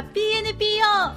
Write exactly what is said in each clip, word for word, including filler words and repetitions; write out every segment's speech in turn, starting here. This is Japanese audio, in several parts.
ッピー エヌピーオ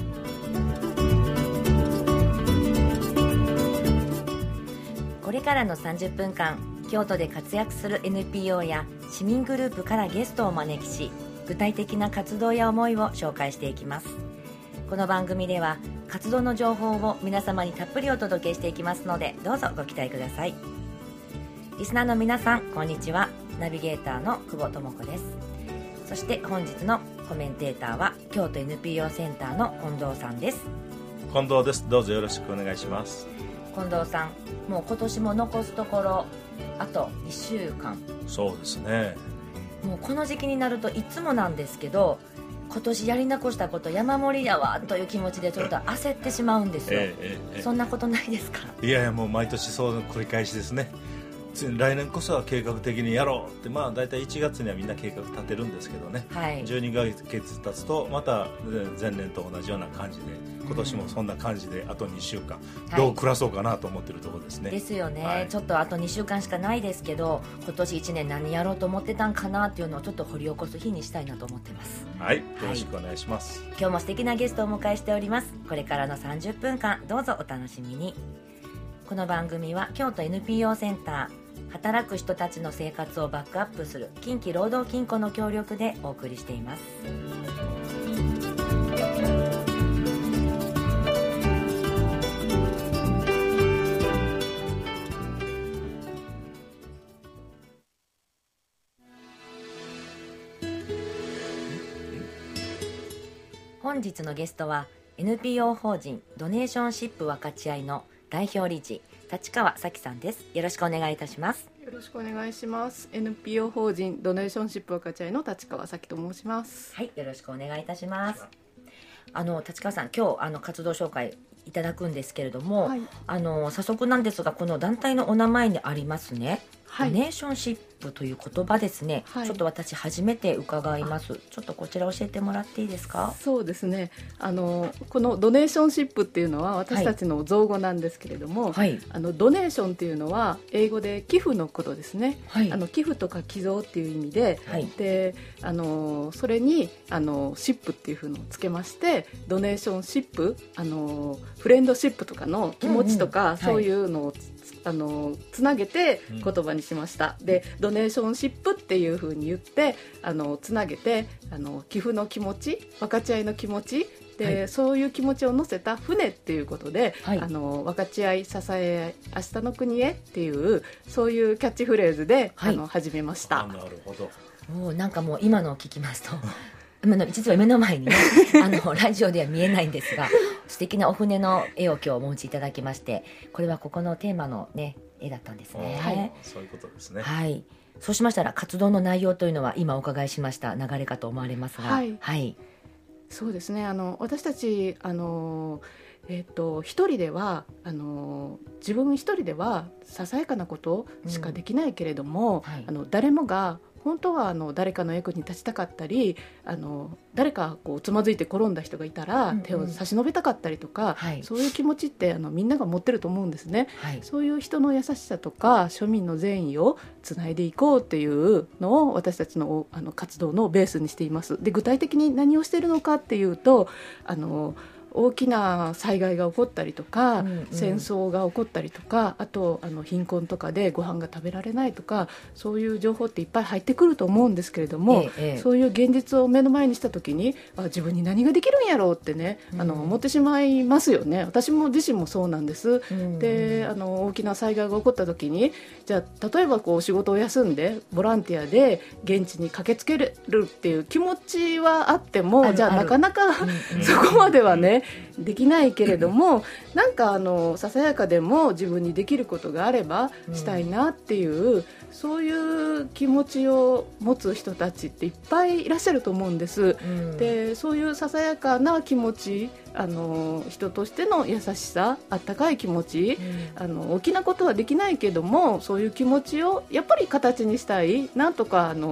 ー。 これからのさんじゅっぷんかん、京都で活躍する エヌピーオー や市民グループからゲストをお招きし、具体的な活動や思いを紹介していきます。この番組では活動の情報を皆様にたっぷりお届けしていきますので、どうぞご期待ください。リスナーの皆さん、こんにちは。ナビゲーターの久保智子です。そして本日のコメンテーターは京都 エヌピーオー センターの近藤さんです。 近藤です。どうぞよろしくお願いします。 近藤さん、もう今年も残すところあといっしゅうかん。 そうですね。 もうこの時期になるといつもなんですけど、今年やり残したこと山盛りやわという気持ちでちょっと焦ってしまうんですよ、ええええ、そんなことないですか？ いやいや、もう毎年そう繰り返しですね。来年こそは計画的にやろうって、まあ大体いちがつにはみんな計画立てるんですけどね、はい、じゅうにかげつ経つとまた前年と同じような感じで、今年もそんな感じであとにしゅうかん、うん、どう暮らそうかなと思ってるところですね。 ですよね、はい、ちょっとあとにしゅうかんしかないですけど、今年いちねん何やろうと思ってたんかなっていうのをちょっと掘り起こす日にしたいなと思ってます。 はい、よろしくお願いします、はい、 今日も素敵なゲストをお迎えしております。これからのさんじゅっぷんかん、どうぞお楽しみに。この番組は京都 エヌピーオー センター、働く人たちの生活をバックアップする近畿労働金庫の協力でお送りしています。本日のゲストは エヌピーオー 法人ドネーションシップ分かち合いの代表理事、立川咲さんです。よろしくお願いいたします。 よろしくお願いします。 エヌピーオー 法人ドネーションシップ分かち合いの立川咲と申します。 はい、よろしくお願いいたします。あの立川さん、今日あの活動紹介いただくんですけれども、はい、あの早速なんですが、この団体のお名前にありますね、はい、ドネーションシップという言葉ですね、はい、ちょっと私初めて伺います。ちょっとこちら教えてもらっていいですか？ そうですね、あのこのドネーションシップっていうのは私たちの造語なんですけれども、はい、あのドネーションっていうのは英語で寄付のことですね、はい、あの寄付とか寄贈っていう意味で、はい、であのそれにあのシップっていうふうのをつけまして、ドネーションシップ、あのフレンドシップとかの気持ちとか、うんうん、そういうのを、はい、あのつなげて言葉にしました、うん、でドネーションシップっていう風に言ってあのつなげて、あの寄付の気持ち、分かち合いの気持ちで、はい、そういう気持ちを乗せた船っていうことで、はい、あの分かち合い支え合い明日の国へっていうそういうキャッチフレーズで、はい、あの始めました。 なるほど。 もうなんかもう今のを聞きますと実は目の前にねあのラジオでは見えないんですが、素敵なお船の絵を今日お持ちいただきまして、これはここのテーマの、ね、絵だったんですね。 はい、そういうことですね。 はい、そうしましたら活動の内容というのは今お伺いしました流れかと思われますが、はい、はい、 そうですね、あの私たちあのえー、と一人ではあの自分一人ではささやかなことしかできないけれども、うん、はい、あの誰もが本当はあの誰かの役に立ちたかったり、あの誰かこうつまずいて転んだ人がいたら手を差し伸べたかったりとか、うんうん、そういう気持ちってあのみんなが持ってると思うんですね、はい、そういう人の優しさとか庶民の善意をつないでいこうっていうのを私たち の, あの活動のベースにしています。で具体的に何をしているのかっていうと、あの大きな災害が起こったりとか、うんうん、戦争が起こったりとか、あとあの貧困とかでご飯が食べられないとか、そういう情報っていっぱい入ってくると思うんですけれども、ええ、そういう現実を目の前にした時に、あ自分に何ができるんやろうってね、うん、あの思ってしまいますよね。私も自身もそうなんです、うん、であの大きな災害が起こった時に、じゃあ例えばこう仕事を休んでボランティアで現地に駆けつけるっていう気持ちはあっても、じゃあなかなか、うんうん、そこまではねできないけれども、なんかあのささやかでも自分にできることがあればしたいなっていう、うん、そういう気持ちを持つ人たちっていっぱいいらっしゃると思うんです、うん、でそういうささやかな気持ち、あの人としての優しさ、あったかい気持ち、うん、あの大きなことはできないけども、そういう気持ちをやっぱり形にしたい、なんとかあの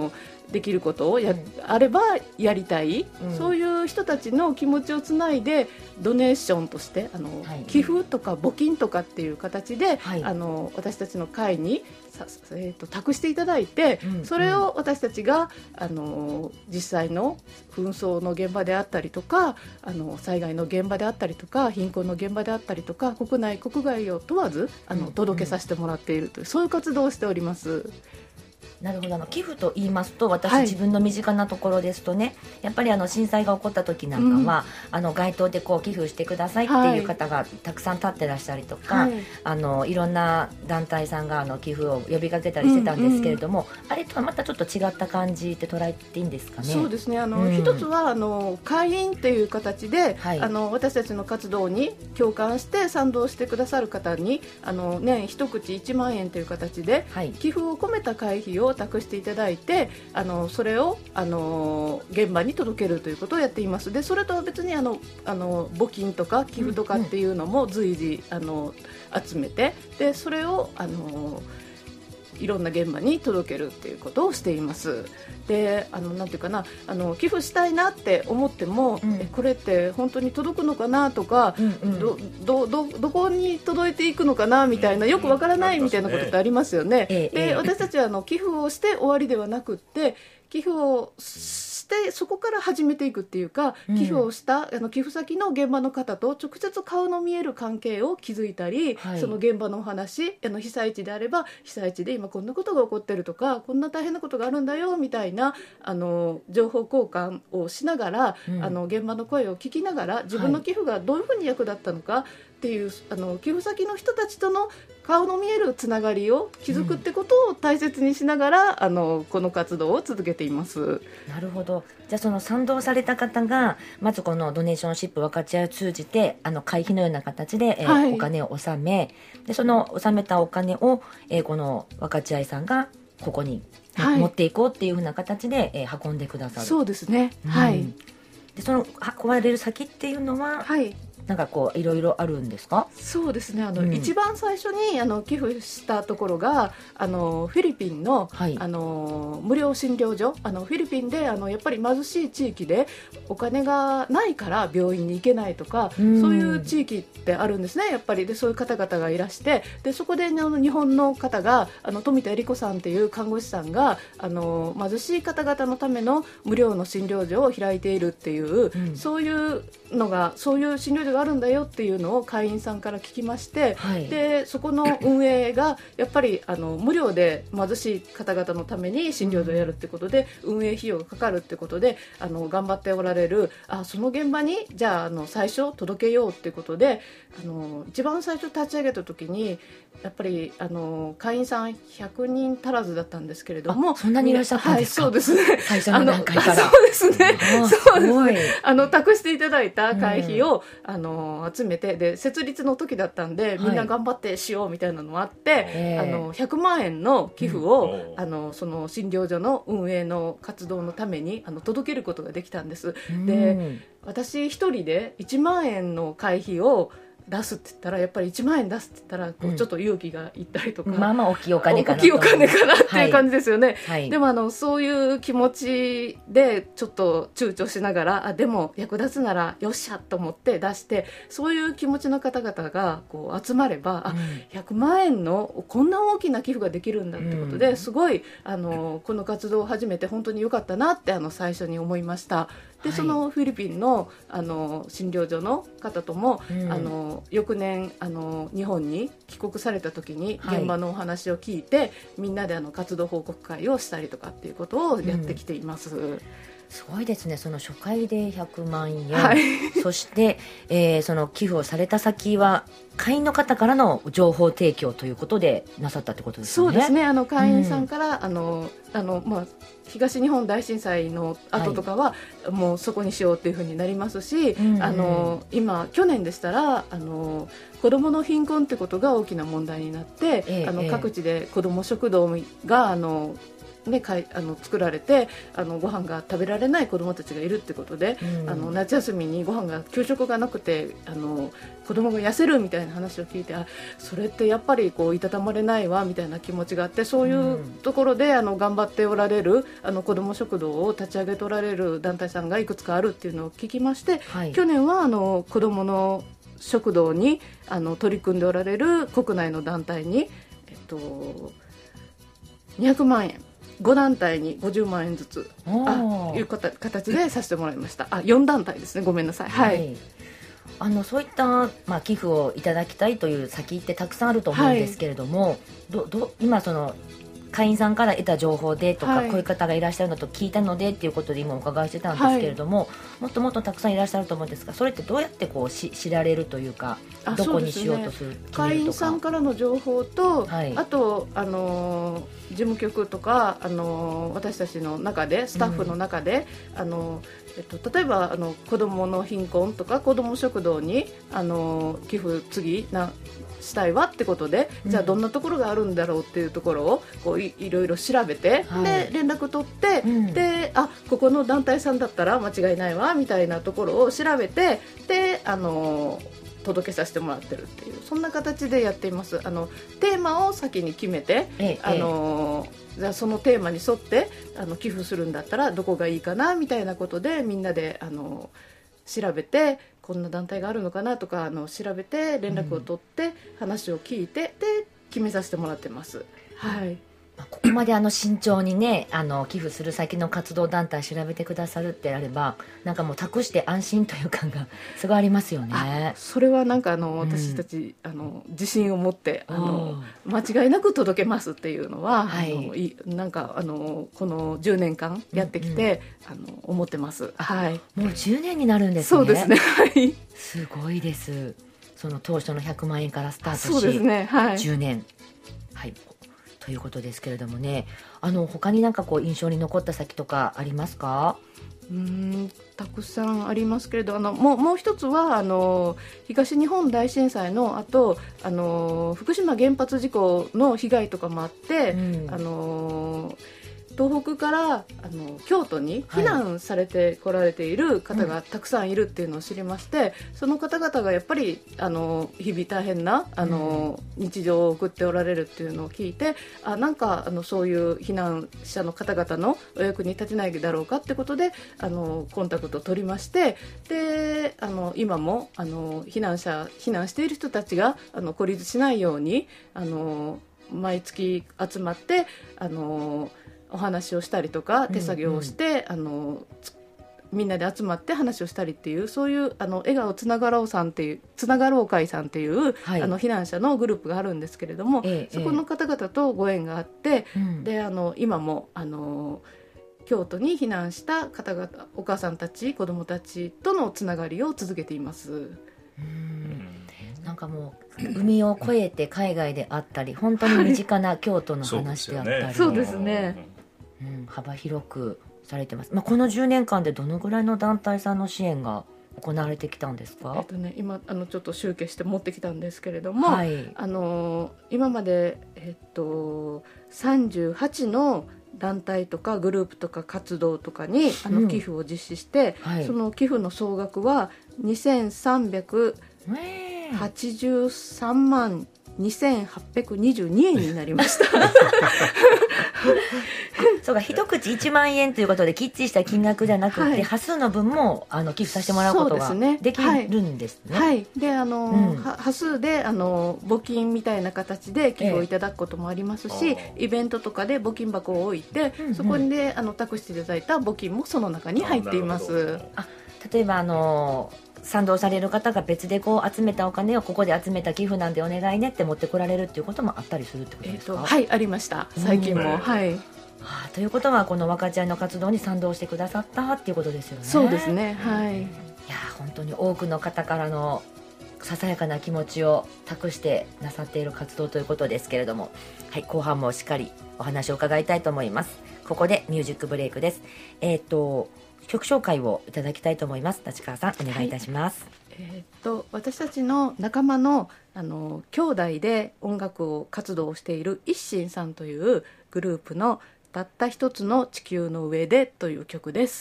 できることをや、うん、あればやりたい、うん、そういう人たちの気持ちをつないでドネーションとしてあの、はい、寄付とか募金とかっていう形で、はい、あの私たちの会にさ、えー、と託していただいて、うん、それを私たちがあの実際の紛争の現場であったりとかあの災害の現場であったりとか貧困の現場であったりとか国内国外を問わずあの届けさせてもらっているという、そういう活動をしております。 なるほど。あの寄付と言いますと私、はい、自分の身近なところですとねやっぱりあの震災が起こった時なんかは、うん、あの街頭でこう寄付してくださいっていう方がたくさん立ってらっしゃりとか、はい、あのいろんな団体さんがあの寄付を呼びかけたりしてたんですけれども、うんうん、あれとはまたちょっと違った感じって捉えていいんですかね。 そうですね。あの、うん、一つはあの会員っていう形で、はい、あの私たちの活動に共感して賛同してくださる方にあの年一口いちまんえんという形で、はい、寄付を込めた会費を託していただいてあのそれをあの現場に届けるということをやっています。でそれとは別にあのあの募金とか寄付とかっていうのも随時あの集めてでそれをあのいろんな現場に届けるっていうことをしています。であのなんていうかなあの寄付したいなって思っても、うん、えこれって本当に届くのかなとか、うんうん、ど, ど, ど, どこに届いていくのかなみたいなよくわからないみたいなことってありますよね。うんうん、で、えー、私たちはあの寄付をして終わりではなくって寄付をしてそこから始めていくっていうか、うん、寄付をしたあの寄付先の現場の方と直接顔の見える関係を築いたり、はい、その現場のお話あの被災地であれば被災地で今こんなことが起こってるとかこんな大変なことがあるんだよみたいなあの情報交換をしながら、うん、あの現場の声を聞きながら自分の寄付がどういうふうに役立ったのかっていう、はい、あの寄付先の人たちとの顔の見えるつながりを築くってことを大切にしながら、うん、あのこの活動を続けています。 なるほど。じゃあその賛同された方がまずこのドネーションシップ分かち合いを通じてあの会費のような形で、えーはい、お金を納めでその納めたお金を、えー、この分かち合いさんがここに、はい、持っていこうっていうふうな形で、えー、運んでくださる。 そうですね、うん、はい。 でその運ばれる先っていうのは、はいなんかこういろいろあるんですか。 そうですねあの、うん、一番最初にあの寄付したところがあのフィリピン の,、はい、あの無料診療所あのフィリピンであのやっぱり貧しい地域でお金がないから病院に行けないとか、うん、そういう地域ってあるんですねやっぱり。でそういう方々がいらしてでそこであの日本の方があの富田恵理子さんっていう看護師さんがあの貧しい方々のための無料の診療所を開いているっていう、うん、そういうのがそういう診療所があるんだよっていうのを会員さんから聞きまして、はい、でそこの運営がやっぱりあの無料で貧しい方々のために診療所をやるってことで、うん、運営費用がかかるってことであの頑張っておられるあその現場にじゃあ、あの最初届けようってことであの一番最初立ち上げた時にやっぱりあの会員さんひゃくにん足らずだったんですけれども。 そんなにいらっしゃったんですか。 はい、そうですね最初の段階からそうですねそうですねあの託していただいた会費を、うん、あの集めてで設立の時だったんでみんな頑張ってしようみたいなのもあって、はい、あのひゃくまんえんの寄付を、うん、あのその診療所の運営の活動のためにあの届けることができたんです。うん、で私一人でいちまんえんの会費を出すって言ったらやっぱりいちまんえん出すって言ったらこうちょっと勇気がいったりとか、 うん、まあまあ大きいお金かな大きいお金かなっていう感じですよね。 はいはい、 でもあのそういう気持ちでちょっと躊躇しながらあでも役立つならよっしゃと思って出してそういう気持ちの方々がこう集まれば、うん、あひゃくまんえんのこんな大きな寄付ができるんだってことで、うん、すごいあのこの活動を始めて本当に良かったなってあの最初に思いました。で、はい、そのフィリピン の, あの診療所の方とも、うん、あの翌年あの日本に帰国された時に現場のお話を聞いて、はい、みんなであの活動報告会をしたりとかっていうことをやってきています。うん、 すごいですね。その初回でひゃくまんえん、はい、そして、えー、その寄付をされた先は会員の方からの情報提供ということでなさったってことですよね。 そうですねあの会員さんから、うん、あのあの、まあ、東日本大震災の後とかは、はい、もうそこにしようっていう風になりますし、うんうん、あの今去年でしたらあの子どもの貧困ってことが大きな問題になって、ええ、あの各地で子ども食堂があのね、かいあの作られてあのご飯が食べられない子どもたちがいるってことで、うん、あの夏休みにご飯が給食がなくてあの子どもが痩せるみたいな話を聞いて、あそれってやっぱりこういたたまれないわみたいな気持ちがあって、そういうところであの頑張っておられるあの子ども食堂を立ち上げておられる団体さんがいくつかあるっていうのを聞きまして、はい、去年はあの子どもの食堂にあの取り組んでおられる国内の団体に、えっと、にひゃくまんえんご団体にごじゅうまんえんずつあいう形でさせてもらいました。あよん団体ですね、ごめんなさい、はいはい、 あのそういった、まあ、寄付をいただきたいという先ってたくさんあると思うんですけれども、はい、どど今その会員さんから得た情報でとか、はい、こういう方がいらっしゃるのと聞いたのでっていうことで今お伺いしてたんですけれども、はい、もっともっとたくさんいらっしゃると思うんですが、それってどうやってこうし知られるというか、どこにしようとする、ね、 会員さんからの情報と、はい、あと、あのー、事務局とか、あのー、私たちの中でスタッフの中で、うん、あのーえっと、例えばあの子どもの貧困とか子ども食堂にあの寄付次なしたいわってことで、うん、じゃあどんなところがあるんだろうっていうところをこう い, いろいろ調べて、はい、で連絡取って、うん、であここの団体さんだったら間違いないわみたいなところを調べて、であの届けさせてもらってるっていう、そんな形でやっています。あのテーマを先に決めて、ええ、あのじゃあそのテーマに沿ってあの寄付するんだったらどこがいいかなみたいなことでみんなであの調べて、こんな団体があるのかなとかあの調べて連絡を取って話を聞いて、で決めさせてもらってます、はい。 ここまであの慎重にね、あの寄付する先の活動団体調べてくださるってあれば、なんかもう託して安心という感がすごいありますよね。 それはなんかあの私たち、うん、あの自信を持ってあの間違いなく届けますっていうのは、はい、あのいなんかあのこのじゅうねんかんやってきて、うんうん、あの思ってます、はい。 もうじゅうねんになるんですね。 そうですね、はい、 すごいです。その当初のひゃくまんえんからスタートし、 そうですね、はい、 じゅうねん、はいということですけれどもね、あの他になんかこう印象に残った先とかありますか？ うーんたくさんありますけれど、あのもう、もう一つはあの東日本大震災の後、あの福島原発事故の被害とかもあって、うん、あの東北からあの京都に避難されてこられている方がたくさんいるっていうのを知りまして、はい、うん、その方々がやっぱりあの日々大変なあの、うん、日常を送っておられるっていうのを聞いて、あなんかあのそういう避難者の方々のお役に立てないだろうかってことであのコンタクトを取りまして、であの今もあの避難者避難している人たちがあの孤立しないようにあの毎月集まってあのお話をしたりとか手作業をして、うんうん、あのみんなで集まって話をしたりっていう、そういうあの笑顔つながろうさんっていうつながろう会さんっていう、はい、あの避難者のグループがあるんですけれども、ええ、そこの方々とご縁があって、うん、であの今もあの京都に避難した方々、お母さんたち子どもたちとのつながりを続けています。 うん、なんかもう海を越えて海外であったり、本当に身近な京都の話であったり、 そうですね、 うん、幅広くされてます。まあ、このじゅうねんかんでどのぐらいの団体さんの支援が行われてきたんですか？ えっとね、今あのちょっと集計して持ってきたんですけれども、はい、あの今まで、えっと、さんじゅうはちの団体とかグループとか活動とかにあの寄付を実施して、うん、はい、その寄付の総額はにせんさんびゃくはちじゅうさんまんにせんはっぴゃくにじゅうにえんになりましたそうか、一口いちまんえんということできっちりした金額じゃなくて、はい、端数の分もあの寄付させてもらうことができるんですね。 はい、はい、であの、うん、端数であの募金みたいな形で寄付をいただくこともありますし、ええ、イベントとかで募金箱を置いて、うんうん、そこであの託していただいた募金もその中に入っています。 あ、例えばあの賛同される方が別でこう集めたお金をここで集めた寄付なんでお願いねって持ってこられるっていうこともあったりするってことですか？ えーと、はい、ありました、最近も、うん、はい、 はあ、ということはこの若ちゃんの活動に賛同してくださったっていうことですよね。 そうですね、はい、いや本当に多くの方からのささやかな気持ちを託してなさっている活動ということですけれども、はい、後半もしっかりお話を伺いたいと思います。ここでミュージックブレイクです。えっと曲紹介をいただきたいと思います。立川さんお願いいたします。 はい、えー、と私たちの仲間のあの兄弟で音楽を活動をしている一心さんというグループのたった一つの地球の上でという曲です。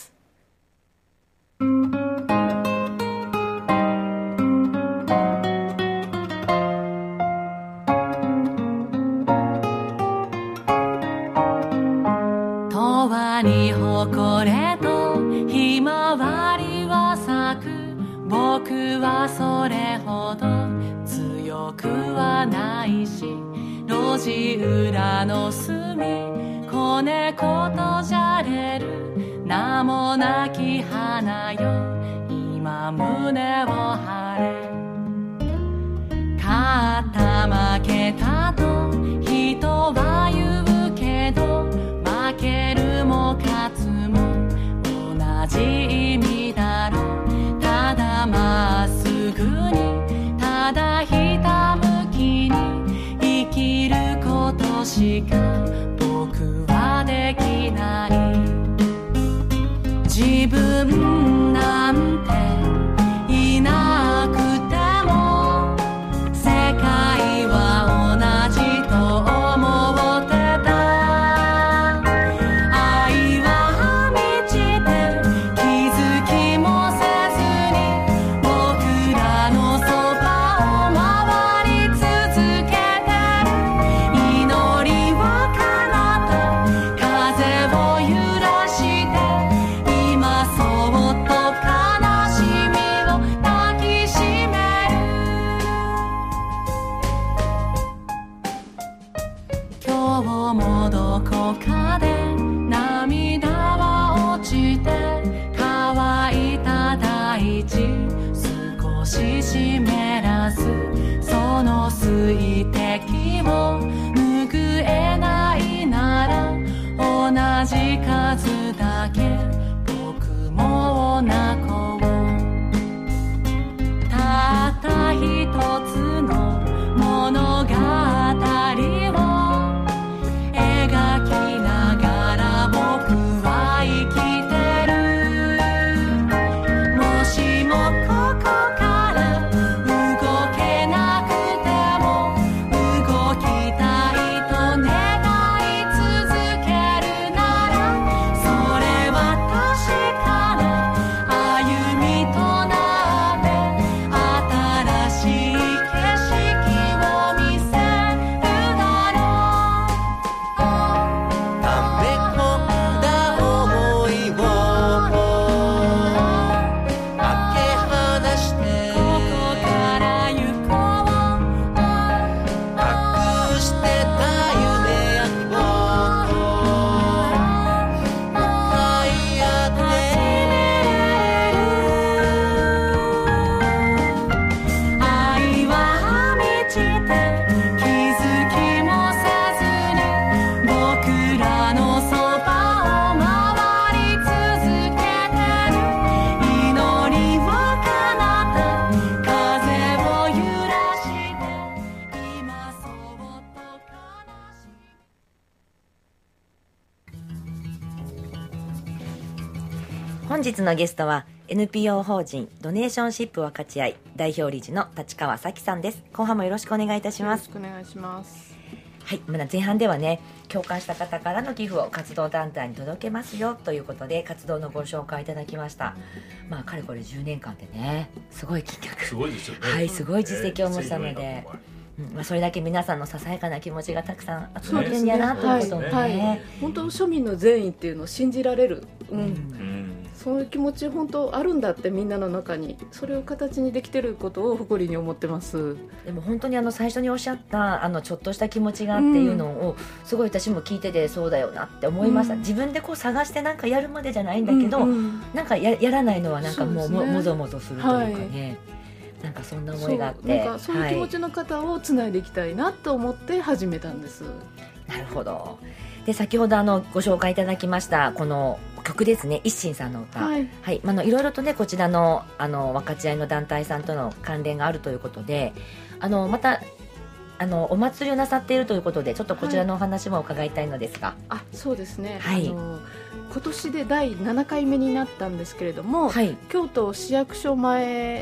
に誇れとひまわりは咲く、僕はそれほど強くはないし、路地裏の隅子猫とじゃれる名もなき花よ、今胸を張れ。勝った負けたと人は言うけど、負けるも勝つも同じ意味だろう。ただまっすぐに、ただひたむきに生きることしか僕はできない。自分なんていなくても世界は同じと思ってた。その水滴を拭えないなら、同じ数だけ僕もおなこを。たった一つの物語を描きながら僕は生きてる。もしもここから本日のゲストは エヌピーオー 法人ドネーションシップ分かち合い代表理事の立川咲さんです。後半もよろしくお願いいたします。 よろしくお願いします。 はい、前半ではね、共感した方からの寄付を活動団体に届けますよということで活動のご紹介いただきました。まあかれこれじゅうねんかんでね、すごい金額、 すごいですよね。 はい、すごい実績を持ったので、えーうんまあ、それだけ皆さんのささやかな気持ちがたくさん集まってるんやなということをね、はいはい、 本当庶民の善意っていうのを信じられる、うんうん、そういう気持ち本当あるんだってみんなの中に、それを形にできてることを誇りに思ってます。 でも本当にあの最初におっしゃったあのちょっとした気持ちがっていうのをすごい私も聞いててそうだよなって思いました、うん、自分でこう探してなんかやるまでじゃないんだけど、うんうん、なんか や, やらないのはなんかもう も, もぞもぞするというかね、はい、なんかそんな思いがあって、 そう、なんかそういう気持ちの方をつないでいきたいなと思って始めたんです、はい、 なるほど。で先ほどあのご紹介いただきましたこの曲ですね、一心さんの歌、はいはい、あのいろいろとねこちらのあの分かち合いの団体さんとの関連があるということで、あのまたあのお祭りをなさっているということでちょっとこちらのお話も伺いたいのですが、はい、 あそうですね、はい、あの今年でだいななかいめになったんですけれども、はい、京都市役所前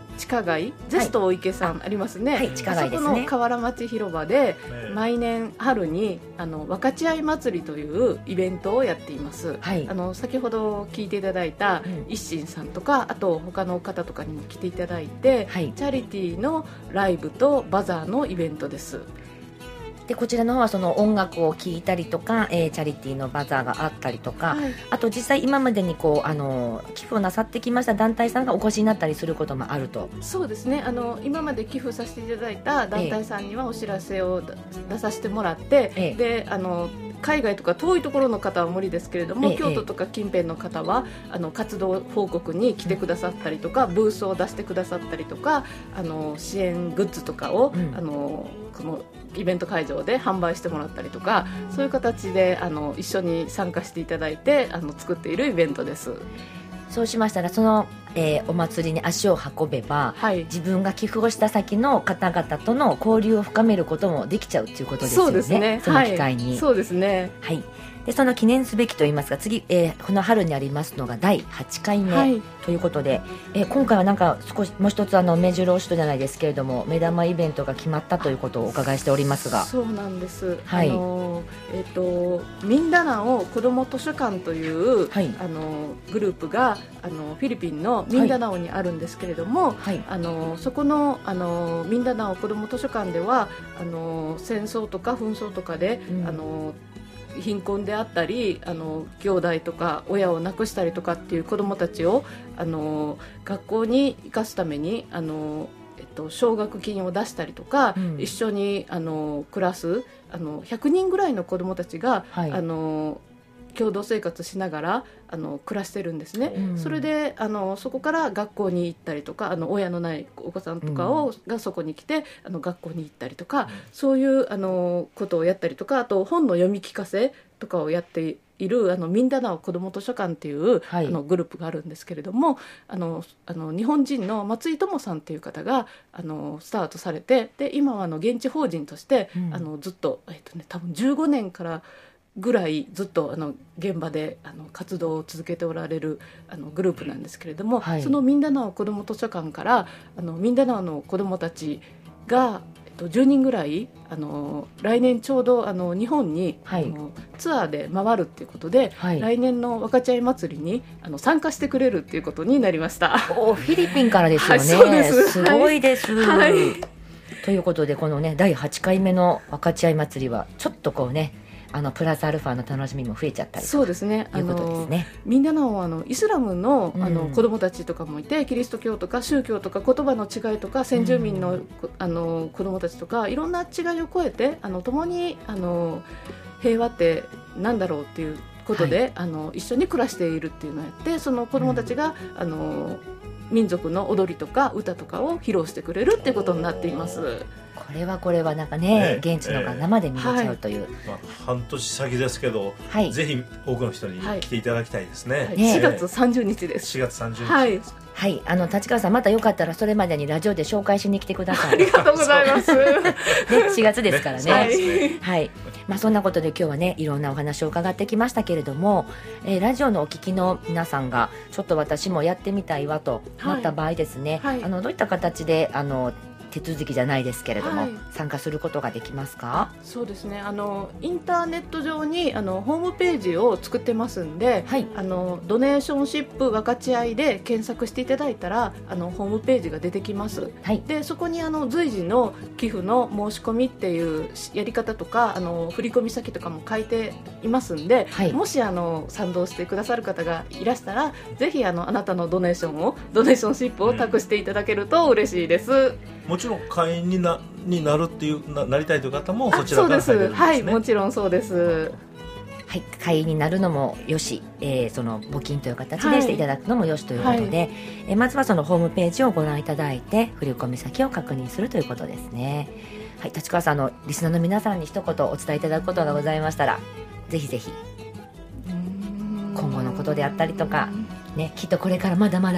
地下街ゼスト大池さんありますね、 はい、地下街ですね。 あそこの河原町広場で毎年春にあの分かち合い祭りというイベントをやっています、はい、あの先ほど聞いていただいた一心さんとか、あと他の方とかにも来ていただいて、はい、チャリティーのライブとバザーのイベントです。 でこちらの方はその音楽を聴いたりとか、えー、チャリティーのバザーがあったりとか、はい、あと実際今までにこうあの寄付をなさってきました団体さんがお越しになったりすることもあると。 そうですね、あの今まで寄付させていただいた団体さんにはお知らせを出させてもらって、ええ、であの海外とか遠いところの方は無理ですけれども、ええ、京都とか近辺の方はあの活動報告に来てくださったりとか、うん、ブースを出してくださったりとか、あの支援グッズとかを、うん、あのこのイベント会場で販売してもらったりとか、そういう形であの一緒に参加していただいてあの作っているイベントです。 そうしましたらその、えー、お祭りに足を運べば、はい、自分が寄付をした先の方々との交流を深めることもできちゃうということですよね。 そうですね、 その機会に、 はい、そうですね、 はい、でその記念すべきといいますか次、えー、この春にありますのがだいはちかいめということで、はい、えー、今回はなんか少しもう一つあの目白押しとじゃないですけれども目玉イベントが決まったということをお伺いしておりますが。 そうなんです、はい、あのえー、とミンダナオ子ども図書館という、はい、あのグループがあのフィリピンのミンダナオにあるんですけれども、はい、あのそこの、あのミンダナオ子ども図書館ではあの戦争とか紛争とかで、うん、あの貧困であったりあの兄弟とか親を亡くしたりとかっていう子どもたちをあの学校に生かすためにあの、えっと、奨学金を出したりとか、うん、一緒にあの暮らすあのひゃくにんぐらいの子どもたちが、はい、あの共同生活しながらあの暮らしてるんですね、うん、それであのそこから学校に行ったりとかあの親のないお子さんとかを、うん、がそこに来てあの学校に行ったりとか、うん、そういうあのことをやったりとか、あと本の読み聞かせとかをやっているあのミンダナオ子ども図書館っていう、はい、あのグループがあるんですけれども、あのあの日本人の松井智さんっていう方があのスタートされて、で今はあの現地法人として、うん、あのずっと、えっとね、多分じゅうごねんからぐらいずっとあの現場であの活動を続けておられるあのグループなんですけれども、はい、そのミンダナオ子ども図書館からあのミンダナオの子どもたちが、えっと、じゅうにんぐらいあの来年ちょうどあの日本に、はい、あのツアーで回るっていうことで、はい、来年の分かち合い祭りにあの参加してくれるっていうことになりました。 おフィリピンからですよね、はい、 そうです、 すごいです、 はい、 ということでこのねだいはちかいめの分かち合い祭りはちょっとこうねあのプラスアルファの楽しみも増えちゃったりとか。 そうですね、 いうことですね。 ミンダナオはあのイスラム の, あの子どもたちとかもいて、キリスト教とか宗教とか言葉の違いとか先住民 の,、うん、あの子どもたちとかいろんな違いを超えてあの共にあの平和ってなんだろうっていうことで、はい、あの一緒に暮らしているっていうのをやって、その子どもたちが、うん、あの民族の踊りとか歌とかを披露してくれるっていうことになっています。 これはこれはなんかね、えー、現地のが生で見れちゃうという、 えーまあ、半年先ですけど、はい、ぜひ多くの人に来ていただきたいですね、はいはい、 しがつさんじゅうにちです。 しがつさんじゅうにちです、 はい、あの立川さんまたよかったらそれまでにラジオで紹介しに来てください。 ありがとうございます、ね、 しがつですからね、 ね、 はい、まあ、そんなことで今日はねいろんなお話を伺ってきましたけれども、えー、ラジオのお聞きの皆さんがちょっと私もやってみたいわとなった場合ですね、はいはい、あのどういった形であの手続きじゃないですけれども、はい、参加することができますか？ そうですね、あのインターネット上にあのホームページを作ってますんで、はい、あのドネーションシップ分かち合いで検索していただいたらあのホームページが出てきます、はい、でそこにあの随時の寄付の申し込みっていうやり方とかあの振込先とかも書いていますんで、はい、もしあの賛同してくださる方がいらしたらぜひあのあなたのドネーションをドネーションシップを託していただけると嬉しいです、うん、 もちろん会員に な, になるっていうな、なりたいという方もそちらから入れるんですね。 はい、もちろんそうです。 はい、会員になるのもよし、えー、その募金という形でしていただくのもよしということで、はい、えー、まずはそのホームページをご覧いただいて振込先を確認するということですね。はい、立川さんのリスナーの皆さんに一言お伝えいただくことがございましたらぜひぜひ今後のことであったりとか、ね、きっとこれからまだまだ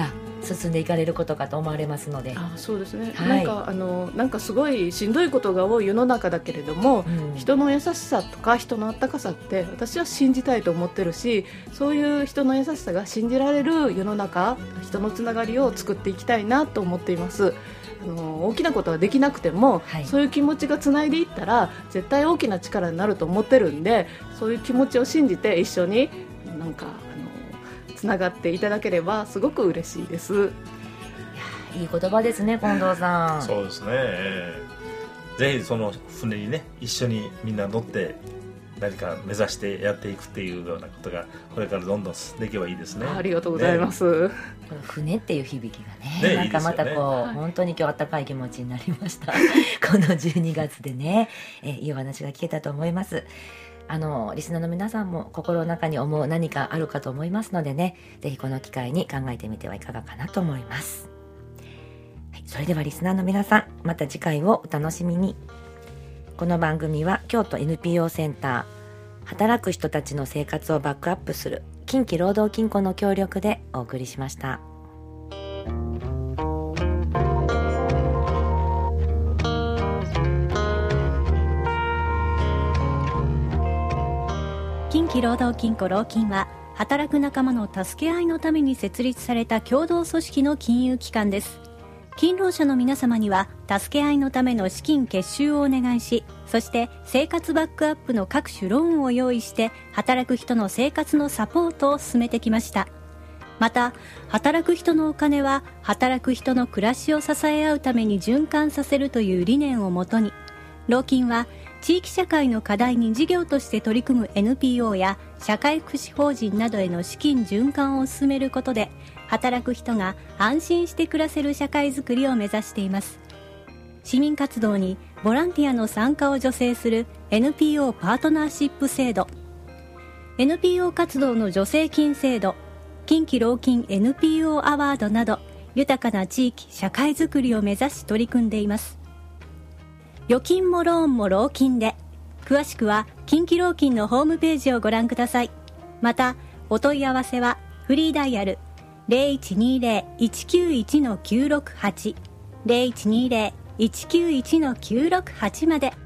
進んでいかれることかと思われますので。 あそうですね、 はい、 なんかあのなんかすごいしんどいことが多い世の中だけれども、うん、人の優しさとか人の温かさって私は信じたいと思ってるし、そういう人の優しさが信じられる世の中、人のつながりを作っていきたいなと思っています。あの大きなことはできなくても、はい、そういう気持ちがつないでいったら絶対大きな力になると思ってるんで、そういう気持ちを信じて一緒になんかあのつながっていただければすごく嬉しいです。 いやいい言葉ですね、近藤さん。 そうですね、えー、ぜひその船にね一緒にみんな乗って何か目指してやっていくっていうようなことがこれからどんどん進んでいけばいいですね。 ありがとうございます、ね、 この船っていう響きが ね, ねなんかまたこう、いいね、本当に今日温かい気持ちになりましたこのじゅうにがつでね、えいいお話が聞けたと思います。あのリスナーの皆さんも心の中に思う何かあるかと思いますのでね、ぜひこの機会に考えてみてはいかがかなと思います。はい、それではリスナーの皆さん、また次回をお楽しみに。この番組は京都 エヌピーオー センター、働く人たちの生活をバックアップする近畿労働金庫の協力でお送りしました。 近畿労働金庫労金は働く仲間の助け合いのために設立された共同組織の金融機関です。勤労者の皆様には助け合いのための資金結集をお願いし、そして生活バックアップの各種ローンを用意して働く人の生活のサポートを進めてきました。また働く人のお金は働く人の暮らしを支え合うために循環させるという理念をもとに、労金は地域社会の課題に事業として取り組む エヌピーオー や社会福祉法人などへの資金循環を進めることで、働く人が安心して暮らせる社会づくりを目指しています。市民活動にボランティアの参加を助成する エヌピーオー パートナーシップ制度、 エヌピーオー 活動の助成金制度、近畿労金 エヌピーオー アワードなど、豊かな地域社会づくりを目指し取り組んでいます。預金もローンも労金で、詳しくは近畿労金のホームページをご覧ください。またお問い合わせはフリーダイヤル ゼロいちにゼロ いちきゅういち きゅうろくはち ゼロいちにゼロ いちきゅういち きゅうろくはち まで。